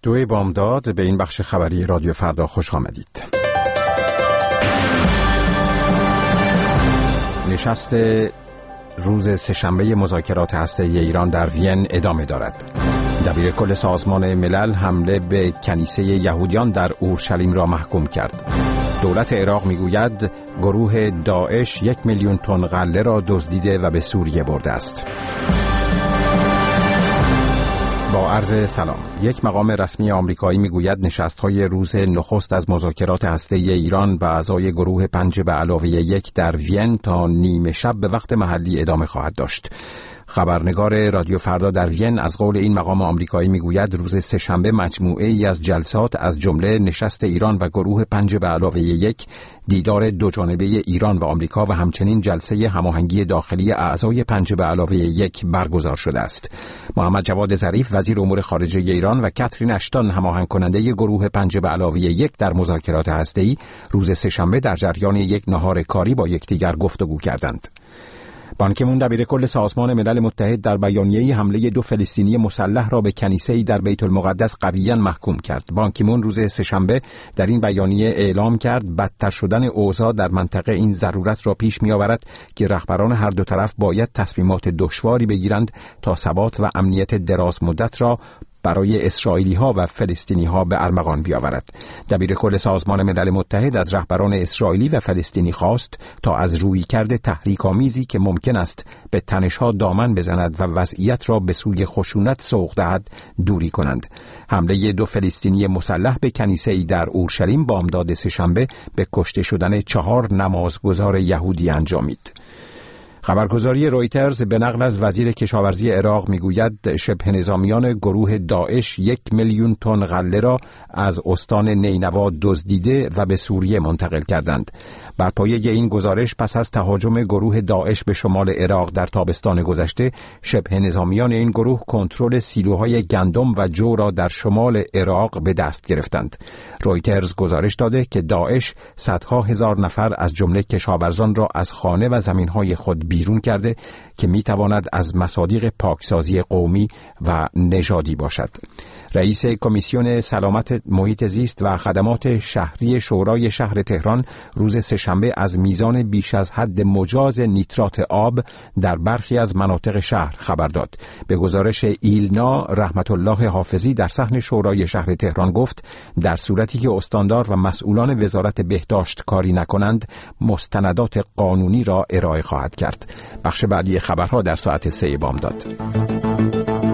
2 بامداد به این بخش خبری رادیو فردا خوش آمدید. نشست روز سه‌شنبه مذاکرات هسته‌ای ایران در وین ادامه دارد. دبیرکل سازمان ملل حمله به کنیسه یهودیان در اورشلیم را محکوم کرد. دولت عراق میگوید گروه داعش 1 میلیون تن غله را دزدیده و به سوریه برده است. با عرض سلام. یک مقام رسمی آمریکایی میگوید نشست‌های روز نخست از مذاکرات هسته‌ای ایران و اعضای گروه 5+1 در وین تا نیمه شب به وقت محلی ادامه خواهد داشت. خبرنگار رادیو فردا در وین از قول این مقام آمریکایی میگوید روز سه‌شنبه مجموعه‌ای از جلسات از جمله نشست ایران و گروه 5+1، دیدار دوجانبه ایران و آمریکا و همچنین جلسه هماهنگی داخلی اعضای 5+1 برگزار شده است. محمد جواد ظریف وزیر امور خارجه ایران و کاترین اشتون هماهنگ کننده گروه 5+1 در مذاکرات هسته‌ای روز سه‌شنبه در جریان یک نهار کاری با یکدیگر گفتگو کردند. بان کی مون دبیرکل سازمان ملل متحد در بیانیه‌ای حمله 2 فلسطینی مسلح را به کنیسه‌ای در بیت المقدس قویاً محکوم کرد. بان کی مون روز سه‌شنبه در این بیانیه اعلام کرد بدتر شدن اوضاع در منطقه این ضرورت را پیش می‌آورد که رهبران هر دو طرف باید تصمیمات دشواری بگیرند تا ثبات و امنیت دراز مدت را برای اسرائیلی‌ها و فلسطینی‌ها به ارمغان بیاورد. دبیرکل سازمان ملل متحد از رهبران اسرائیلی و فلسطینی خواست تا از رویکرد تحریک‌آمیزی که ممکن است به تنش‌ها دامن بزند و وضعیت را به سوی خشونت سوق دهد دوری کنند. حمله 2 فلسطینی مسلح به کنیسه‌ای در اورشلیم بامداد سه‌شنبه به کشته شدن 4 نمازگزار یهودی انجامید. خبرگزاری رویترز به نقل از وزیر کشاورزی عراق میگوید شبه نظامیان گروه داعش 1 میلیون تن غله را از استان نینوا دزدیده و به سوریه منتقل کردند. بر پایه این گزارش پس از تهاجم گروه داعش به شمال عراق در تابستان گذشته، شبه نظامیان این گروه کنترل سیلوهای گندم و جو را در شمال عراق به دست گرفتند. رویترز گزارش داده که داعش صدها هزار نفر از جمله کشاورزان را از خانه و زمینهای خود بیرون کرده که میتواند از مصادیق پاکسازی قومی و نژادی باشد. رئیس کمیسیون سلامت محیط زیست و خدمات شهری شورای شهر تهران روز سه‌شنبه از میزان بیش از حد مجاز نیترات آب در برخی از مناطق شهر خبر داد. به گزارش ایلنا رحمت الله حافظی در صحن شورای شهر تهران گفت در صورتی که استاندار و مسئولان وزارت بهداشت کاری نکنند مستندات قانونی را ارائه خواهد کرد. بخش بعدی خبرها در ساعت 3 بامداد.